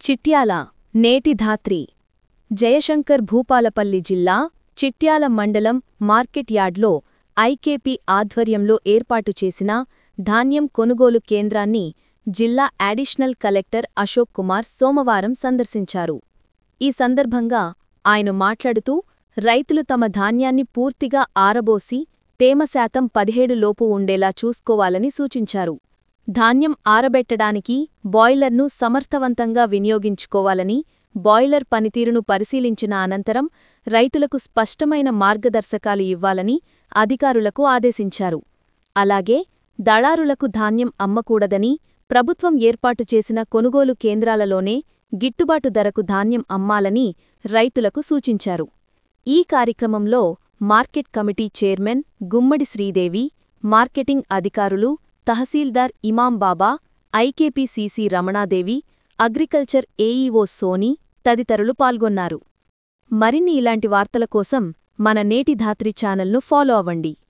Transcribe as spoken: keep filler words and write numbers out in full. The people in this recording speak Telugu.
చిట్యాల నేటి ధాత్రి జయశంకర్ భూపాలపల్లి జిల్లా చిట్యాల మండలం మార్కెట్ యార్డ్లో ఐకేపీ ఆధ్వర్యంలో ఏర్పాటు చేసిన ధాన్యం కొనుగోలు కేంద్రాన్ని జిల్లా అడిషనల్ కలెక్టర్ అశోక్ కుమార్ సోమవారం సందర్శించారు. ఈ సందర్భంగా ఆయన మాట్లాడుతూ రైతులు తమ ధాన్యాన్ని పూర్తిగా ఆరబోసి తేమ శాతం పదిహేడు లోపు ఉండేలా చూసుకోవాలని సూచించారు. ధాన్యం ఆరబెట్టడానికి బాయిలర్ను సమర్థవంతంగా వినియోగించుకోవాలని, బాయిలర్ పనితీరును పరిశీలించిన అనంతరం రైతులకు స్పష్టమైన మార్గదర్శకాలు ఇవ్వాలని అధికారులకు ఆదేశించారు. అలాగే దళారులకు ధాన్యం అమ్మకూడదని, ప్రభుత్వం ఏర్పాటు చేసిన కొనుగోలు కేంద్రాలలోనే గిట్టుబాటు ధరకు ధాన్యం అమ్మాలని రైతులకు సూచించారు. ఈ కార్యక్రమంలో market committee chairman Gummadi Sridevi, marketing అధికారులు తహసీల్దార్ Imam Baba, IKP CC Ramanadevi, agriculture AEO Soni తదితరులు పాల్గొన్నారు. మరిన్ని ఇలాంటి వార్తల కోసం మన నేటి ధాత్రి ఛానల్ను ఫాలో అవ్వండి.